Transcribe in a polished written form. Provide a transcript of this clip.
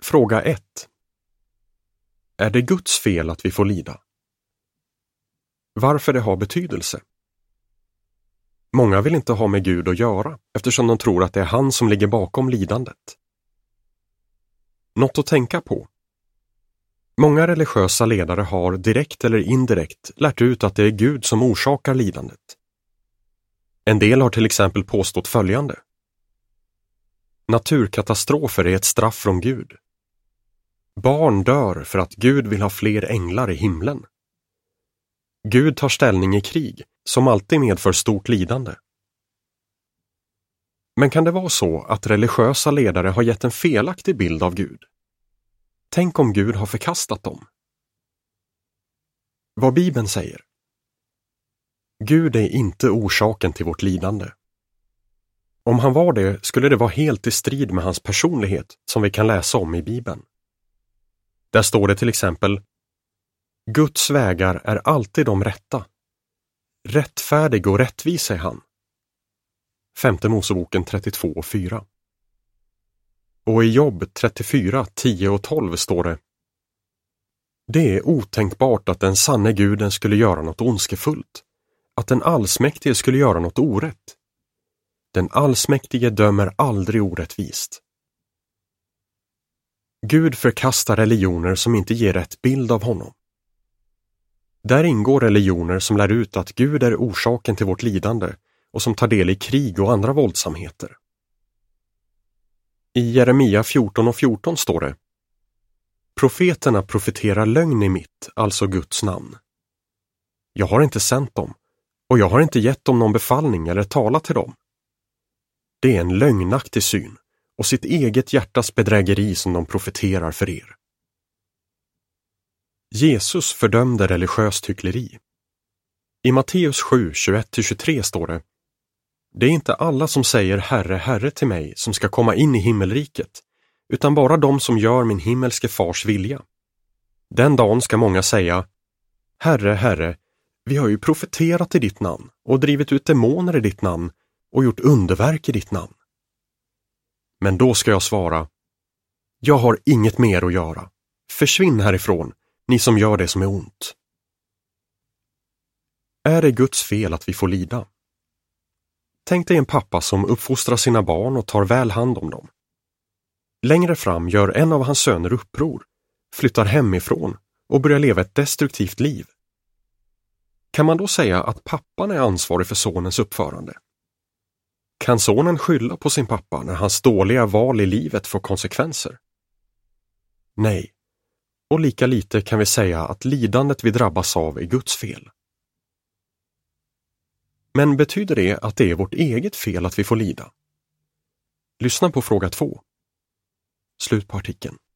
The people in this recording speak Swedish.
Fråga 1. Är det Guds fel att vi får lida? Varför det har betydelse? Många vill inte ha med Gud att göra eftersom de tror att det är han som ligger bakom lidandet. Något att tänka på. Många religiösa ledare har direkt eller indirekt lärt ut att det är Gud som orsakar lidandet. En del har till exempel påstått följande. Naturkatastrofer är ett straff från Gud. Barn dör för att Gud vill ha fler änglar i himlen. Gud tar ställning i krig som alltid medför stort lidande. Men kan det vara så att religiösa ledare har gett en felaktig bild av Gud? Tänk om Gud har förkastat dem? Vad Bibeln säger. Gud är inte orsaken till vårt lidande. Om han var det skulle det vara helt i strid med hans personlighet som vi kan läsa om i Bibeln. Där står det till exempel: Guds vägar är alltid de rätta. Rättfärdig och rättvis är han. 5:e Moseboken 32:4. Och i Jobb 34:10-12 står det: Det är otänkbart att den sanne guden skulle göra något ondskefullt, att den allsmäktige skulle göra något orätt. Den allsmäktige dömer aldrig orättvist. Gud förkastar religioner som inte ger rätt bild av honom. Där ingår religioner som lär ut att Gud är orsaken till vårt lidande och som tar del i krig och andra våldsamheter. I Jeremia 14:14 står det: Profeterna profeterar lögn i mitt, alltså Guds namn. Jag har inte sänt dem, och jag har inte gett dem någon befallning eller talat till dem. Det är en lögnaktig syn och sitt eget hjärtas bedrägeri som de profeterar för er. Jesus fördömde religiöst hyckleri. I Matteus 7:21-23 står det: Det är inte alla som säger Herre, Herre till mig som ska komma in i himmelriket, utan bara de som gör min himmelske fars vilja. Den dagen ska många säga: Herre, Herre, vi har ju profeterat i ditt namn och drivit ut demoner i ditt namn och gjort underverk i ditt namn. Men då ska jag svara: Jag har inget mer att göra. Försvinn härifrån, ni som gör det som är ont. Är det Guds fel att vi får lida? Tänk dig en pappa som uppfostrar sina barn och tar väl hand om dem. Längre fram gör en av hans söner uppror, flyttar hemifrån och börjar leva ett destruktivt liv. Kan man då säga att pappan är ansvarig för sonens uppförande? Kan sonen skylla på sin pappa när hans dåliga val i livet får konsekvenser? Nej, och lika lite kan vi säga att lidandet vi drabbas av är Guds fel. Men betyder det att det är vårt eget fel att vi får lida? Lyssna på fråga 2. Slut på artikeln.